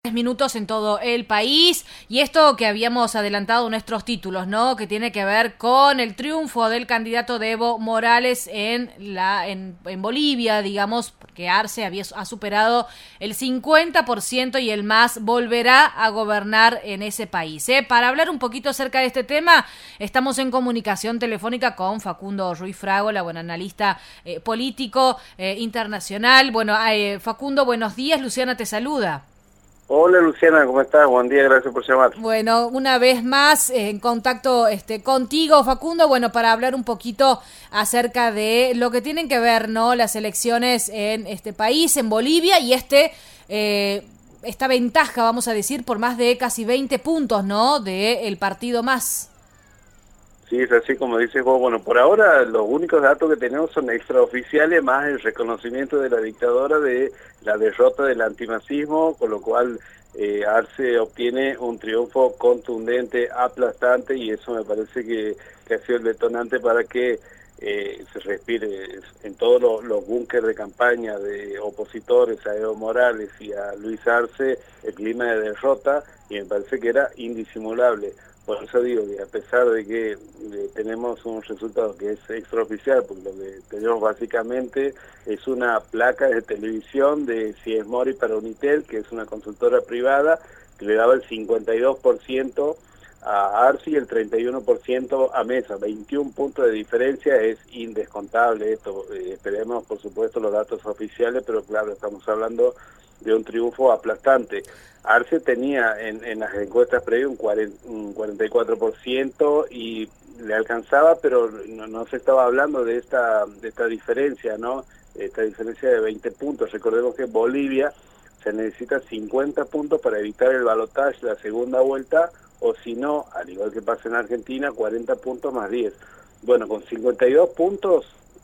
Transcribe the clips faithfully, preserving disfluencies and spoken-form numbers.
minutos en todo el país, y esto que habíamos adelantado en nuestros títulos, ¿no? Que tiene que ver con el triunfo del candidato de Evo Morales en la en, en Bolivia, digamos, porque Arce había ha superado el cincuenta por ciento y el M A S volverá a gobernar en ese país, ¿eh? Para hablar un poquito acerca de este tema, estamos en comunicación telefónica con Facundo Ruiz Fragola, bueno, analista eh, político eh, internacional. Bueno, eh, Facundo, buenos días, Luciana te saluda. Hola Luciana, ¿cómo estás? Buen día, gracias por llamar. Bueno, una vez más eh, en contacto este, contigo, Facundo, bueno, para hablar un poquito acerca de lo que tienen que ver, ¿no? Las elecciones en este país, en Bolivia, y este eh, esta ventaja, vamos a decir, por más de casi veinte puntos, ¿no? De el partido M A S. Sí, es así como dices vos. Bueno, por ahora los únicos datos que tenemos son extraoficiales, más el reconocimiento de la dictadura de la derrota del antimasismo, con lo cual eh, Arce obtiene un triunfo contundente, aplastante, y eso me parece que, que ha sido el detonante para que eh, se respire en todos los, los búnkeres de campaña de opositores a Evo Morales y a Luis Arce el clima de derrota, y me parece que era indisimulable. Por eso digo que a pesar de que eh, tenemos un resultado que es extraoficial, porque lo que tenemos básicamente es una placa de televisión de Cies Mori para Unitel, que es una consultora privada, que le daba el cincuenta y dos por ciento a Arce y el treinta y uno por ciento a Mesa. veintiún puntos de diferencia, es indescontable esto. Eh, esperemos, por supuesto, los datos oficiales, pero claro, estamos hablando de un triunfo aplastante. Arce tenía en, en las encuestas previas un, un cuarenta y cuatro por ciento y le alcanzaba, pero no, no se estaba hablando de esta de esta diferencia, ¿no? Esta diferencia de veinte puntos. Recordemos que en Bolivia se necesita cincuenta puntos para evitar el balotaje, la segunda vuelta, o si no, al igual que pasa en Argentina, cuarenta puntos más diez. Bueno, con cincuenta y dos puntos,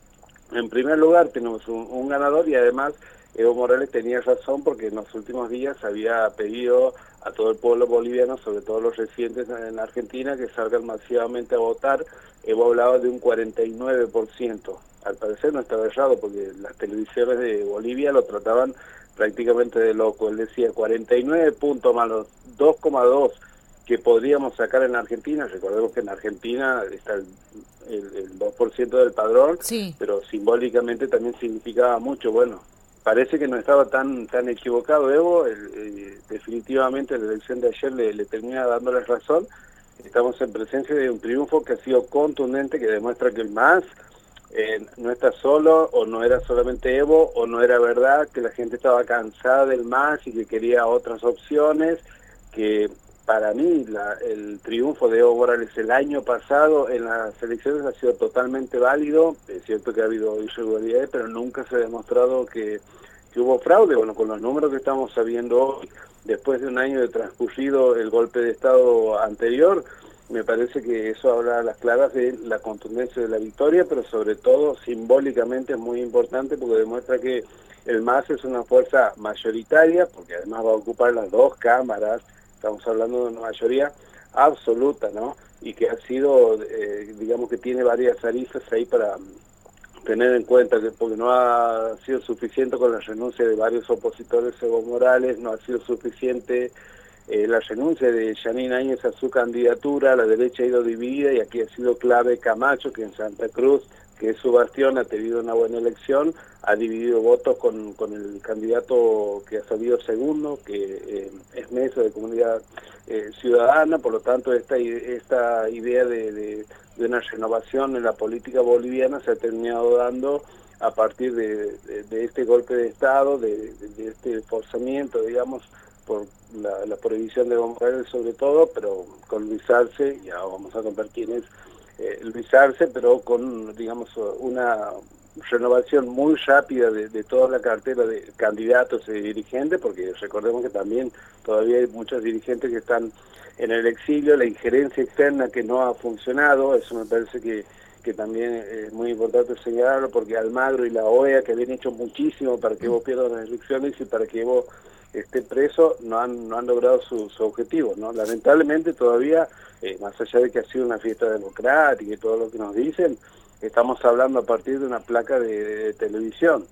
en primer lugar tenemos un, un ganador, y además Evo Morales tenía razón porque en los últimos días había pedido a todo el pueblo boliviano, sobre todo los residentes en Argentina, que salgan masivamente a votar. Evo hablaba de un cuarenta y nueve por ciento. Al parecer no estaba errado porque las televisiones de Bolivia lo trataban prácticamente de loco. Él decía cuarenta y nueve puntos más los dos coma dos que podríamos sacar en Argentina. Recordemos que en Argentina está el, el, el dos por ciento del padrón, Sí. pero simbólicamente también significaba mucho. Bueno, parece que no estaba tan tan equivocado Evo. El, el, definitivamente la elección de ayer le, le termina dando la razón. Estamos en presencia de un triunfo que ha sido contundente, que demuestra que el M A S eh, no está solo, o no era solamente Evo, o no era verdad que la gente estaba cansada del M A S y que quería otras opciones. Que para mí la, el triunfo de Evo Morales el año pasado en las elecciones ha sido totalmente válido. Es cierto que ha habido irregularidades, pero nunca se ha demostrado que, que hubo fraude. Bueno, con los números que estamos sabiendo hoy, después de un año de transcurrido el golpe de Estado anterior, me parece que eso habla a las claras de la contundencia de la victoria, pero sobre todo simbólicamente es muy importante porque demuestra que el M A S es una fuerza mayoritaria, porque además va a ocupar las dos cámaras. Estamos hablando de una mayoría absoluta, ¿no? Y que ha sido, eh, digamos que tiene varias aristas ahí para tener en cuenta, que porque no ha sido suficiente con la renuncia de varios opositores Evo Morales, no ha sido suficiente eh, la renuncia de Yanine Áñez a su candidatura, la derecha ha ido dividida, y aquí ha sido clave Camacho, que en Santa Cruz, que es su bastión, ha tenido una buena elección, ha dividido votos con, con el candidato que ha salido segundo, que eh, es Mesa, de Comunidad eh, Ciudadana. Por lo tanto, esta, esta idea de, de, de una renovación en la política boliviana se ha terminado dando a partir de, de, de este golpe de Estado, de, de, de este forzamiento, digamos, por la, la prohibición de Evo Morales sobre todo, pero con Luis Arce, ya vamos a contar quién es eh, Luis Arce, pero con, digamos, una renovación muy rápida de, de toda la cartera de candidatos y dirigentes, porque recordemos que también todavía hay muchos dirigentes que están en el exilio, la injerencia externa que no ha funcionado. Eso me parece que, que también es muy importante señalarlo, porque Almagro y la O E A, que habían hecho muchísimo para que Evo pierda las elecciones y para que Evo esté preso, no han, no han logrado su, su objetivo, ¿no? Lamentablemente todavía, eh, más allá de que ha sido una fiesta democrática y todo lo que nos dicen, estamos hablando a partir de una placa de, de televisión,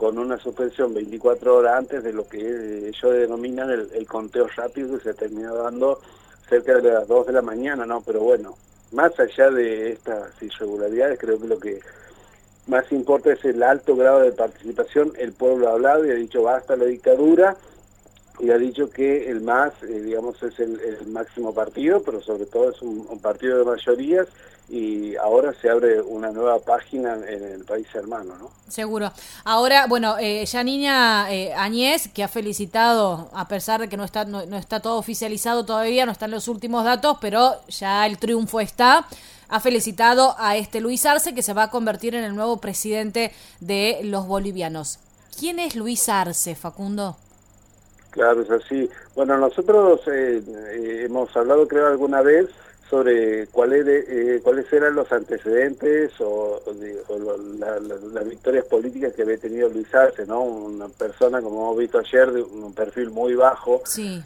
con una suspensión veinticuatro horas antes de lo que ellos denominan el, el conteo rápido, que se terminó dando cerca de las dos de la mañana, ¿no? Pero bueno, más allá de estas irregularidades, creo que lo que más importa es el alto grado de participación. El pueblo ha hablado y ha dicho basta la dictadura, y ha dicho que el M A S, eh, digamos, es el, el máximo partido, pero sobre todo es un, un partido de mayorías, y ahora se abre una nueva página en el país hermano, ¿no? Seguro. Ahora, bueno, eh, Yanina eh, Áñez, que ha felicitado, a pesar de que no está, no, no está todo oficializado todavía, no están los últimos datos, pero ya el triunfo está, ha felicitado a este Luis Arce, que se va a convertir en el nuevo presidente de los bolivianos. ¿Quién es Luis Arce, Facundo? Claro, es así. Bueno, nosotros eh, eh, hemos hablado, creo, alguna vez sobre cuál era, eh, cuáles eran los antecedentes o, de, o lo, la, la, las victorias políticas que había tenido Luis Arce, ¿no? Una persona, como hemos visto ayer, de un perfil muy bajo, sí.